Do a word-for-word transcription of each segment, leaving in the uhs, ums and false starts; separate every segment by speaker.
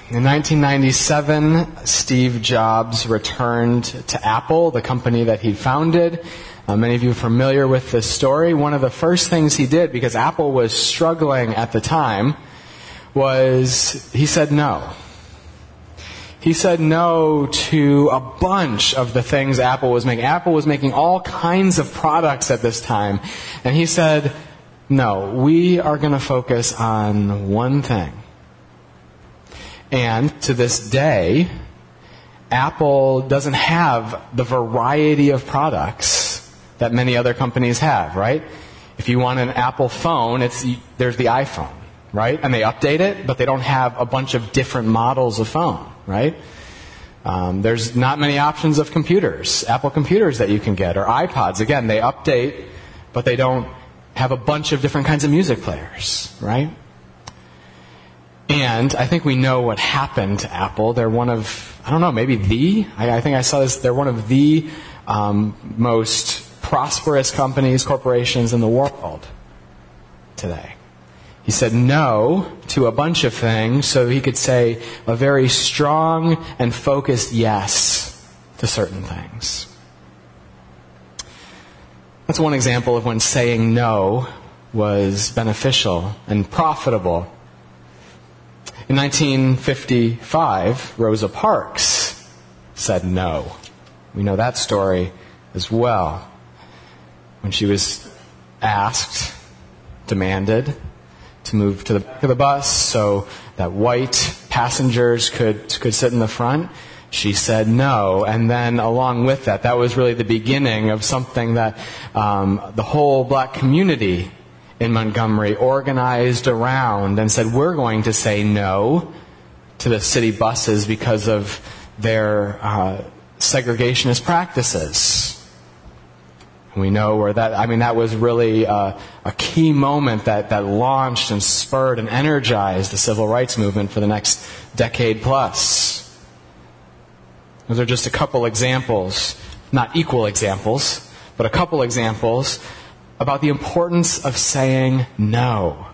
Speaker 1: In nineteen ninety-seven, Steve Jobs returned to Apple, the company that he founded. Uh, many of you are familiar with this story. One of the first things he did, because Apple was struggling at the time, was he said no. He said no to a bunch of the things Apple was making. Apple was making all kinds of products at this time. And he said, no, we are going to focus on one thing. And to this day, Apple doesn't have the variety of products that many other companies have, right? If you want an Apple phone, it's there's the iPhone, right? And they update it, but they don't have a bunch of different models of phone, right? Um, there's not many options of computers, Apple computers that you can get, or iPods. Again, they update, but they don't have a bunch of different kinds of music players, right? And I think we know what happened to Apple. They're one of, I don't know, maybe the, I, I think I saw this, they're one of the um, most prosperous companies, corporations in the world today. He said no to a bunch of things so he could say a very strong and focused yes to certain things. That's one example of when saying no was beneficial and profitable. In nineteen fifty-five, Rosa Parks said no. We know that story as well. When she was asked, demanded, to move to the back of the bus so that white passengers could could sit in the front, she said no. And then along with that, that was really the beginning of something that um, the whole black community in Montgomery organized around and said, we're going to say no to the city buses because of their uh, segregationist practices. And we know where that, I mean, that was really uh, a key moment that, that launched and spurred and energized the civil rights movement for the next decade plus. Those are just a couple examples, not equal examples, but a couple examples about the importance of saying no.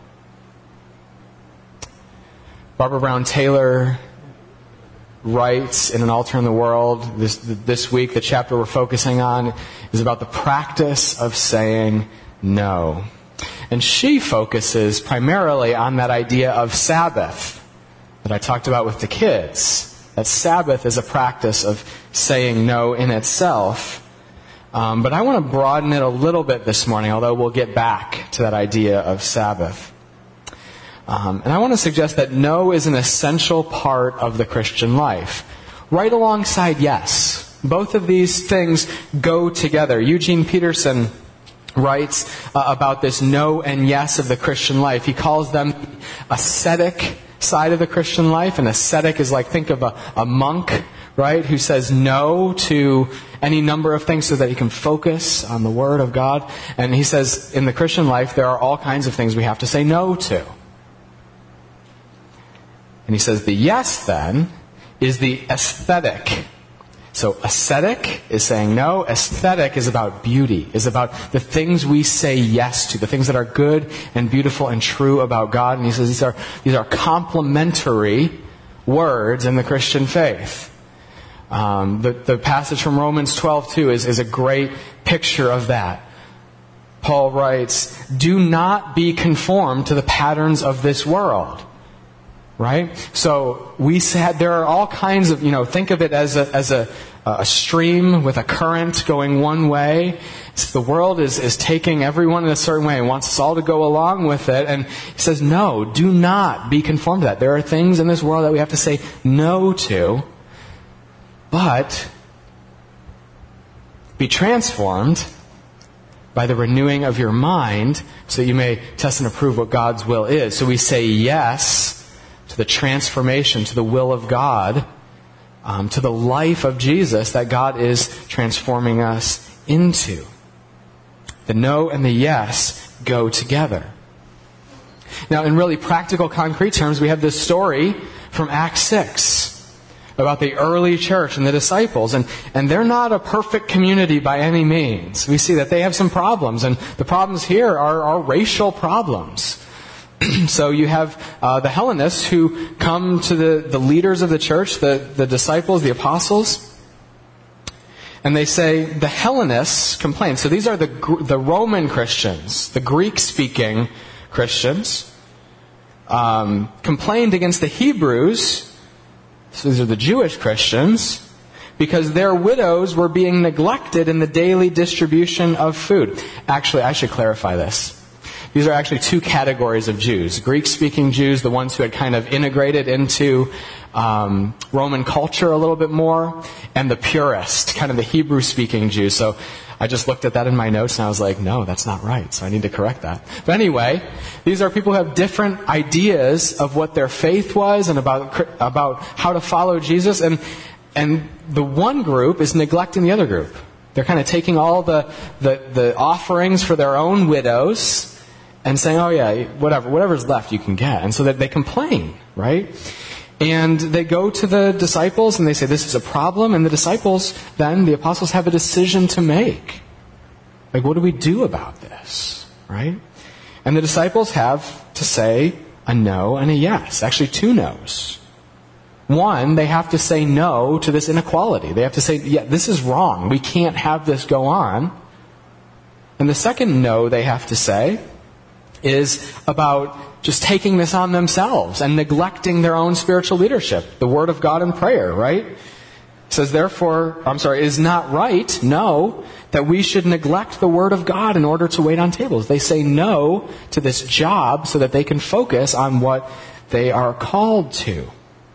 Speaker 1: Barbara Brown Taylor writes in An Altar in the World this, this week, the chapter we're focusing on is about the practice of saying no. And she focuses primarily on that idea of Sabbath that I talked about with the kids. That Sabbath is a practice of saying no in itself. Um, but I want to broaden it a little bit this morning, although we'll get back to that idea of Sabbath. Um, and I want to suggest that no is an essential part of the Christian life, right alongside yes. Both of these things go together. Eugene Peterson writes uh, about this no and yes of the Christian life. He calls them ascetic side of the Christian life. An ascetic is like, think of a, a monk, right, who says no to any number of things so that he can focus on the Word of God. And he says in the Christian life there are all kinds of things we have to say no to. And he says the yes then is the aesthetic. So ascetic is saying no. Aesthetic is about beauty, is about the things we say yes to, the things that are good and beautiful and true about God. And he says these are these are complementary words in the Christian faith. Um, the, the passage from Romans twelve two is, is a great picture of that. Paul writes, do not be conformed to the patterns of this world. Right? So we said there are all kinds of, you know, think of it as a, as a, a stream with a current going one way. So the world is, is taking everyone in a certain way and wants us all to go along with it. And he says, no, do not be conformed to that. There are things in this world that we have to say no to. But be transformed by the renewing of your mind so that you may test and approve what God's will is. So we say yes to the transformation, to the will of God, um, to the life of Jesus that God is transforming us into. The no and the yes go together. Now, in really practical, concrete terms, we have this story from Acts six about the early church and the disciples. And, and they're not a perfect community by any means. We see that they have some problems. And the problems here are, are racial problems. So you have uh, the Hellenists who come to the, the leaders of the church, the, the disciples, the apostles, and they say, the Hellenists complain. So these are the the Roman Christians, the Greek-speaking Christians, um, complained against the Hebrews, so these are the Jewish Christians, because their widows were being neglected in the daily distribution of food. Actually, I should clarify this. These are actually two categories of Jews. Greek-speaking Jews, the ones who had kind of integrated into um, Roman culture a little bit more, and the purist, kind of the Hebrew-speaking Jews. So I just looked at that in my notes and I was like, no, that's not right. So I need to correct that. But anyway, these are people who have different ideas of what their faith was and about about how to follow Jesus. And and the one group is neglecting the other group. They're kind of taking all the the, the offerings for their own widows and saying, oh yeah, whatever, whatever's left you can get. And so that they complain, right? And they go to the disciples and they say, this is a problem. And the disciples, then, the apostles have a decision to make. Like, what do we do about this, right? And the disciples have to say a no and a yes. Actually, two no's. One, they have to say no to this inequality. They have to say, yeah, this is wrong. We can't have this go on. And the second no they have to say is about just taking this on themselves and neglecting their own spiritual leadership, the Word of God and prayer, right? It says, therefore, I'm sorry, it is not right, no, that we should neglect the Word of God in order to wait on tables. They say no to this job so that they can focus on what they are called to.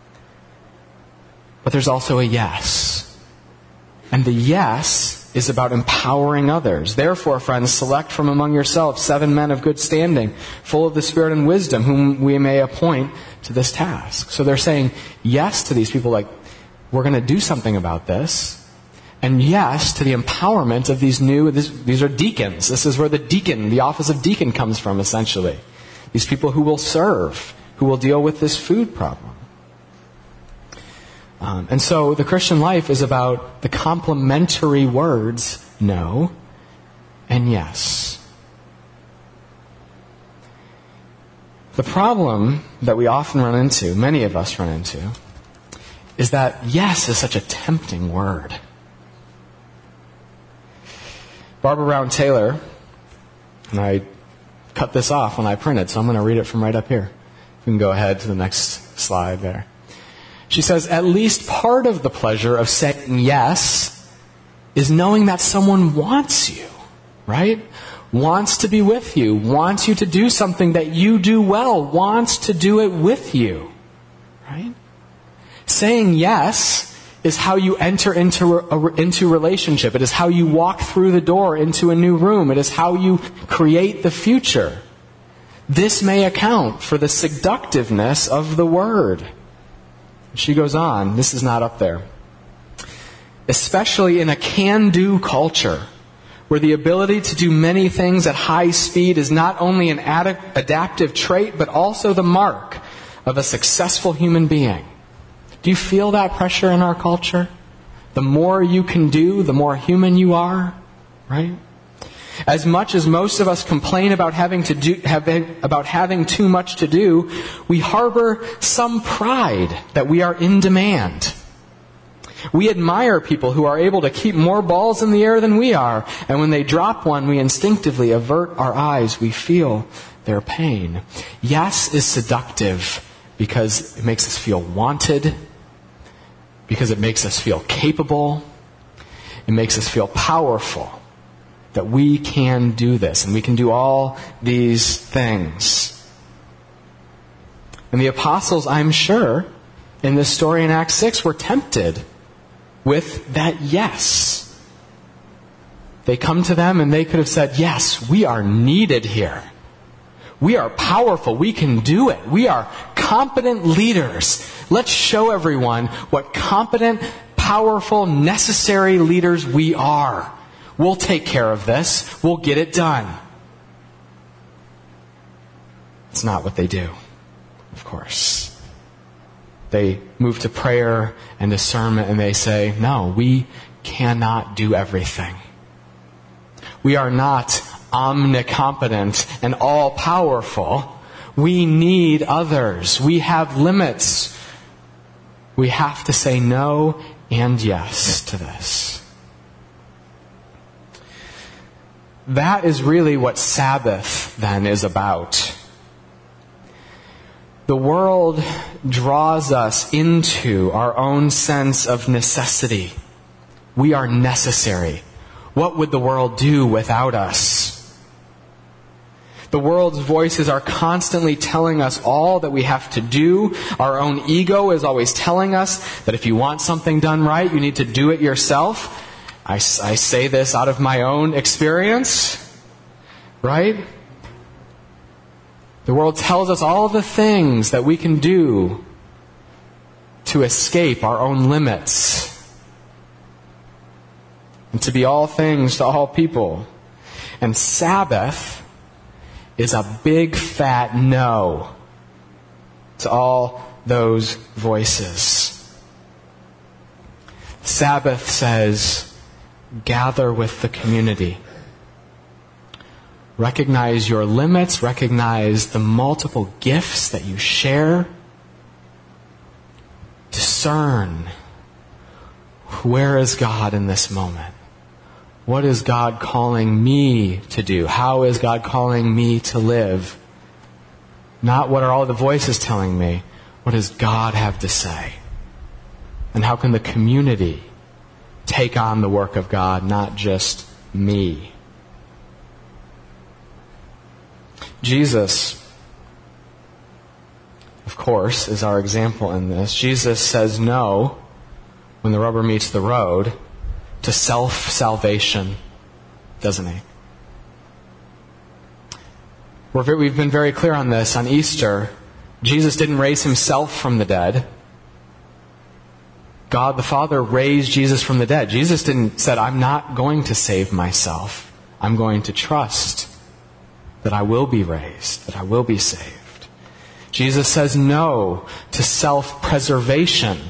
Speaker 1: But there's also a yes. And the yes is about empowering others. Therefore, friends, select from among yourselves seven men of good standing, full of the Spirit and wisdom, whom we may appoint to this task. So they're saying yes to these people, like, we're going to do something about this. And yes to the empowerment of these new, this, these are deacons. This is where the deacon, the office of deacon comes from, essentially. These people who will serve, who will deal with this food problem. Um, and so the Christian life is about the complementary words no and yes. The problem that we often run into, many of us run into, is that yes is such a tempting word. Barbara Brown Taylor, and I cut this off when I printed, so I'm going to read it from right up here. We can go ahead to the next slide there. She says, at least part of the pleasure of saying yes is knowing that someone wants you, right? Wants to be with you, wants you to do something that you do well, wants to do it with you, right? Saying yes is how you enter into a, into relationship. It is how you walk through the door into a new room. It is how you create the future. This may account for the seductiveness of the word. She goes on, this is not up there. Especially in a can-do culture, where the ability to do many things at high speed is not only an ad- adaptive trait, but also the mark of a successful human being. Do you feel that pressure in our culture? The more you can do, the more human you are, right? As much as most of us complain about having to do, having, about having too much to do, we harbor some pride that we are in demand. We admire people who are able to keep more balls in the air than we are, and when they drop one, we instinctively avert our eyes. We feel their pain. Yes is seductive because it makes us feel wanted, because it makes us feel capable, it makes us feel powerful. That we can do this, and we can do all these things. And the apostles, I'm sure, in this story in Acts six, were tempted with that yes. They come to them and they could have said, yes, we are needed here. We are powerful. We can do it. We are competent leaders. Let's show everyone what competent, powerful, necessary leaders we are. We'll take care of this. We'll get it done. It's not what they do, of course. They move to prayer and discernment and they say, no, we cannot do everything. We are not omnicompetent and all-powerful. We need others. We have limits. We have to say no and yes to this. That is really what Sabbath then is about. The world draws us into our own sense of necessity. We are necessary. What would the world do without us? The world's voices are constantly telling us all that we have to do. Our own ego is always telling us that if you want something done right, you need to do it yourself. I, I say this out of my own experience, right? The world tells us all the things that we can do to escape our own limits and to be all things to all people. And Sabbath is a big fat no to all those voices. Sabbath says, gather with the community. Recognize your limits. Recognize the multiple gifts that you share. Discern, where is God in this moment? What is God calling me to do? How is God calling me to live? Not what are all the voices telling me. What does God have to say? And how can the community take on the work of God, not just me? Jesus, of course, is our example in this. Jesus says no, when the rubber meets the road, to self-salvation, doesn't he? We're very, we've been very clear on this. On Easter, Jesus didn't raise himself from the dead. God the Father raised Jesus from the dead. Jesus didn't said, I'm not going to save myself. I'm going to trust that I will be raised, that I will be saved. Jesus says no to self-preservation.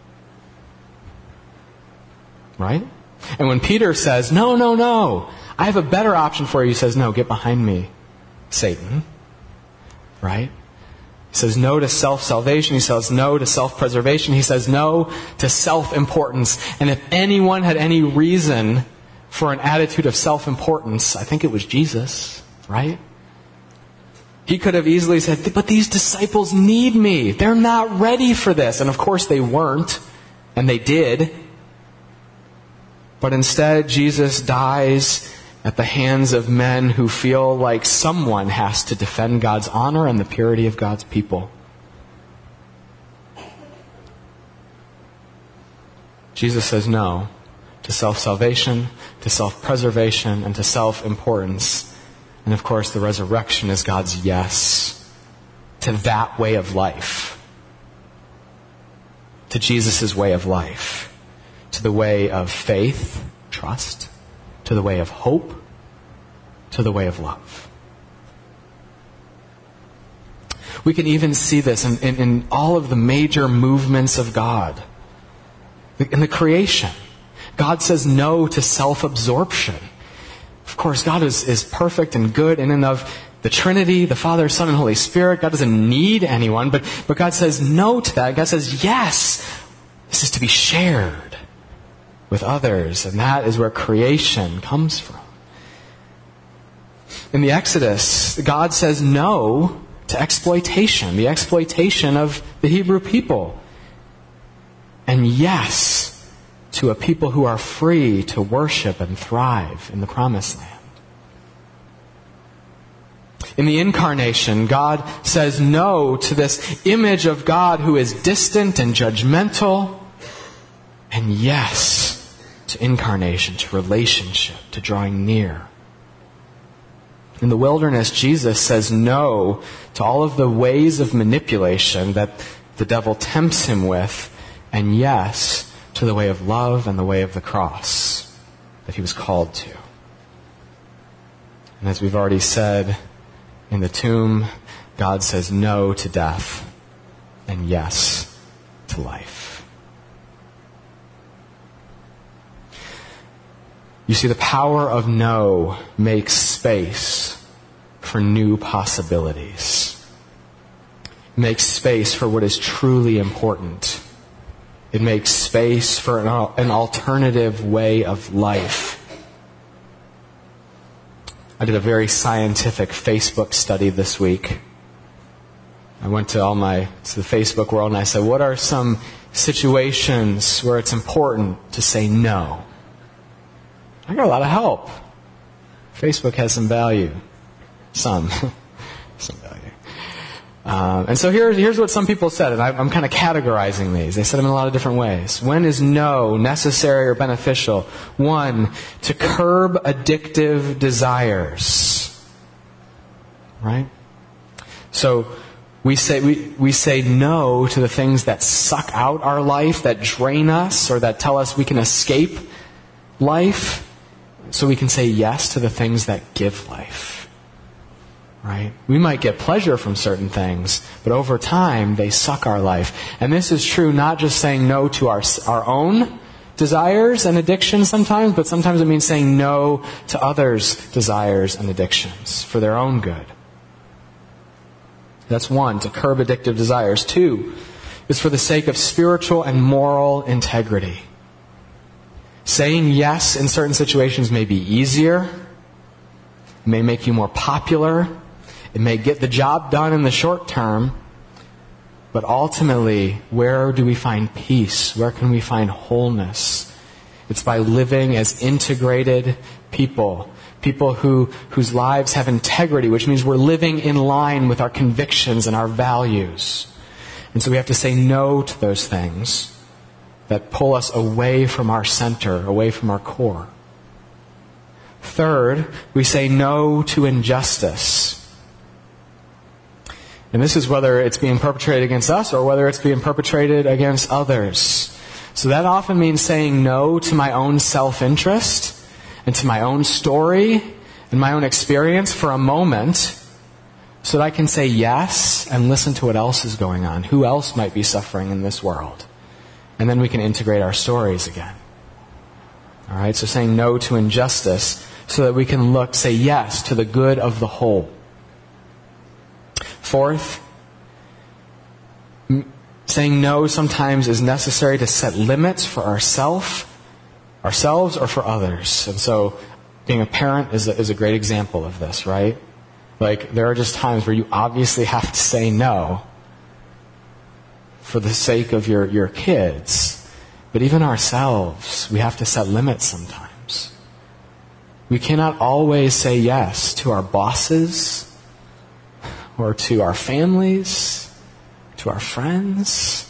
Speaker 1: Right? And when Peter says, no, no, no, I have a better option for you, he says, no, get behind me, Satan. Right? He says no to self-salvation. He says no to self-preservation. He says no to self-importance. And if anyone had any reason for an attitude of self-importance, I think it was Jesus, right? He could have easily said, but these disciples need me. They're not ready for this. And of course they weren't, and they did. But instead, Jesus dies at the hands of men who feel like someone has to defend God's honor and the purity of God's people. Jesus says no to self-salvation, to self-preservation, and to self-importance. And of course, the resurrection is God's yes to that way of life, to Jesus' way of life. To the way of faith, trust, to the way of hope, to the way of love. We can even see this in, in, in all of the major movements of God. In the creation, God says no to self-absorption. Of course, God is, is perfect and good in and of the Trinity, the Father, Son, and Holy Spirit. God doesn't need anyone, but, but God says no to that. God says, yes, this is to be shared with others, and that is where creation comes from. In the Exodus, God says no to exploitation, the exploitation of the Hebrew people, and yes to a people who are free to worship and thrive in the Promised Land. In the Incarnation, God says no to this image of God who is distant and judgmental, and yes to incarnation, to relationship, to drawing near. In the wilderness, Jesus says no to all of the ways of manipulation that the devil tempts him with, and yes to the way of love and the way of the cross that he was called to. And as we've already said, in the tomb, God says no to death and yes to life. You see, the power of no makes space for new possibilities. makes space for what is truly important. It makes space for an, an alternative way of life. I did a very scientific Facebook study this week. I went to all my to the Facebook world and I said, what are some situations where it's important to say no? I got a lot of help. Facebook has some value. Some. some value. Um, and so here, here's what some people said, and I, I'm kind of categorizing these. They said them in a lot of different ways. When is no necessary or beneficial? One, to curb addictive desires. Right? So we say we, we say no to the things that suck out our life, that drain us, or that tell us we can escape life, so we can say yes to the things that give life. Right? We might get pleasure from certain things, but over time, they suck our life. And this is true not just saying no to our, our own desires and addictions sometimes, but sometimes it means saying no to others' desires and addictions for their own good. That's one, to curb addictive desires. Two, is for the sake of spiritual and moral integrity. Saying yes in certain situations may be easier, may make you more popular, it may get the job done in the short term, but ultimately, where do we find peace? Where can we find wholeness? It's by living as integrated people. People who, whose lives have integrity, which means we're living in line with our convictions and our values. And so we have to say no to those things that pull us away from our center, away from our core. Third, we say no to injustice. And this is whether it's being perpetrated against us or whether it's being perpetrated against others. So that often means saying no to my own self-interest and to my own story and my own experience for a moment so that I can say yes and listen to what else is going on. Who else might be suffering in this world? And then we can integrate our stories again. All right, so saying no to injustice so that we can look, say yes to the good of the whole. Fourth, m- saying no sometimes is necessary to set limits for ourself, ourselves or for others. And so being a parent is a, is a great example of this, right? Like, there are just times where you obviously have to say no for the sake of your, your kids. But even ourselves, we have to set limits sometimes. We cannot always say yes to our bosses or to our families, to our friends.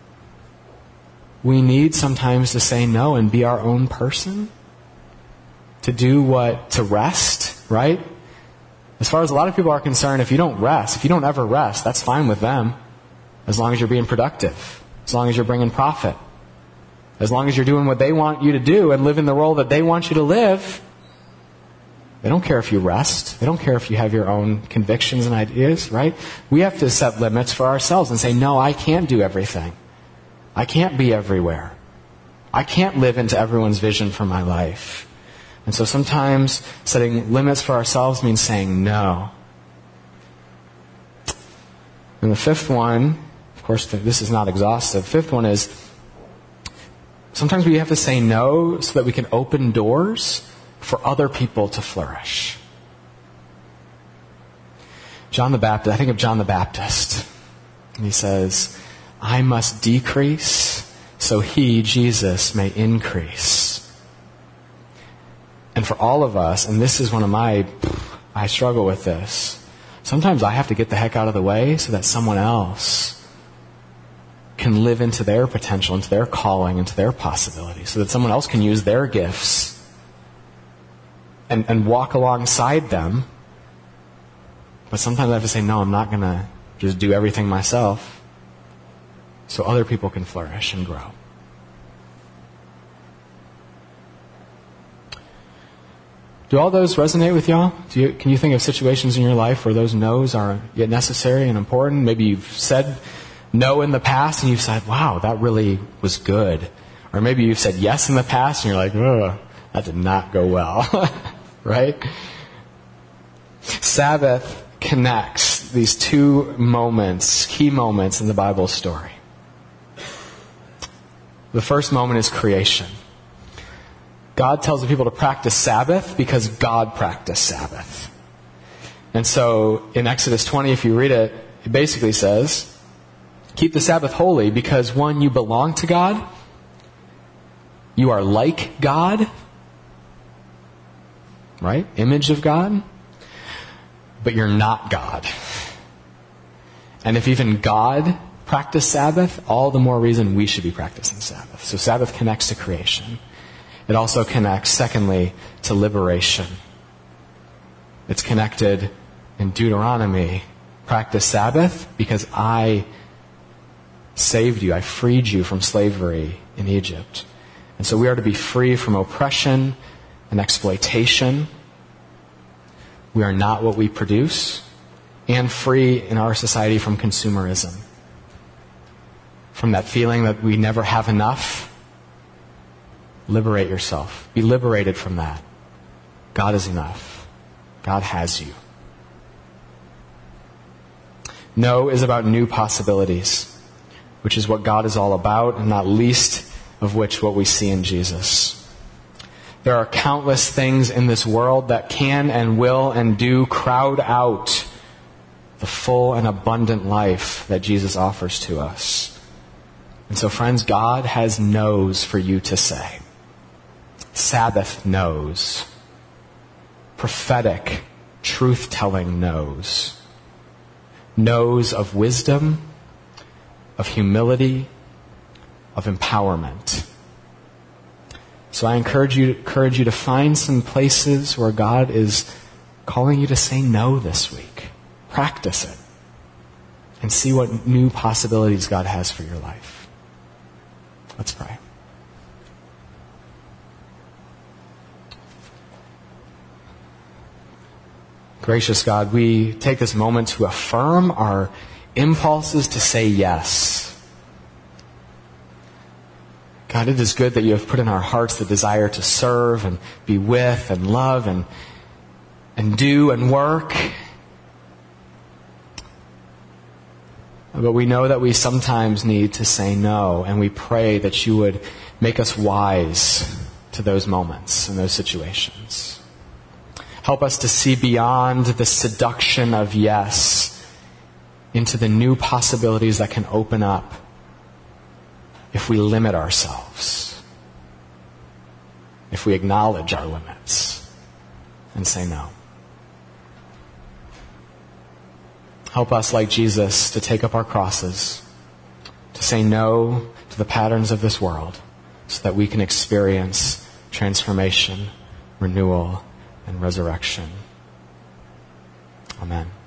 Speaker 1: We need sometimes to say no and be our own person. To do what? To rest, right? As far as a lot of people are concerned, if you don't rest, if you don't ever rest, that's fine with them. As long as you're being productive. As long as you're bringing profit. As long as you're doing what they want you to do and living the role that they want you to live. They don't care if you rest. They don't care if you have your own convictions and ideas, right? We have to set limits for ourselves and say, no, I can't do everything. I can't be everywhere. I can't live into everyone's vision for my life. And so sometimes setting limits for ourselves means saying no. And the fifth one, of course, this is not exhaustive. Fifth one is sometimes we have to say no so that we can open doors for other people to flourish. John the Baptist, I think of John the Baptist. And he says, I must decrease so he, Jesus, may increase. And for all of us, and this is one of my, I struggle with this. Sometimes I have to get the heck out of the way so that someone else can live into their potential, into their calling, into their possibilities, so that someone else can use their gifts and, and walk alongside them. But sometimes I have to say, no, I'm not going to just do everything myself, so other people can flourish and grow. Do all those resonate with y'all? Do you, can you think of situations in your life where those no's are yet necessary and important? Maybe you've said no in the past and you've said, wow, that really was good. Or maybe you've said yes in the past and you're like, ugh, that did not go well. Right? Sabbath connects these, these two moments, key moments in the Bible story. The first moment is creation. God tells the people to practice Sabbath because God practiced Sabbath. And so in Exodus twenty, if you read it, it basically says, keep the Sabbath holy because, one, you belong to God. You are like God. Right? Image of God. But you're not God. And if even God practiced Sabbath, all the more reason we should be practicing Sabbath. So Sabbath connects to creation. It also connects, secondly, to liberation. It's connected in Deuteronomy. Practice Sabbath because I saved you. I freed you from slavery in Egypt. And so we are to be free from oppression and exploitation. We are not what we produce. And free in our society from consumerism. From that feeling that we never have enough. Liberate yourself. Be liberated from that. God is enough. God has you. No is about new possibilities, which is what God is all about, and not least of which what we see in Jesus. There are countless things in this world that can and will and do crowd out the full and abundant life that Jesus offers to us. And so, friends, God has no's for you to say. Sabbath knows. Prophetic, truth-telling knows. Knows of wisdom, of humility, of empowerment. So I encourage you, encourage you to find some places where God is calling you to say no this week. Practice it. And see what new possibilities God has for your life. Let's pray. Gracious God, we take this moment to affirm our impulses to say yes. God, it is good that you have put in our hearts the desire to serve and be with and love and, and do and work. But we know that we sometimes need to say no, and we pray that you would make us wise to those moments and those situations. Help us to see beyond the seduction of yes into the new possibilities that can open up if we limit ourselves, if we acknowledge our limits and say no. Help us, like Jesus, to take up our crosses, to say no to the patterns of this world so that we can experience transformation, renewal, and resurrection. Amen.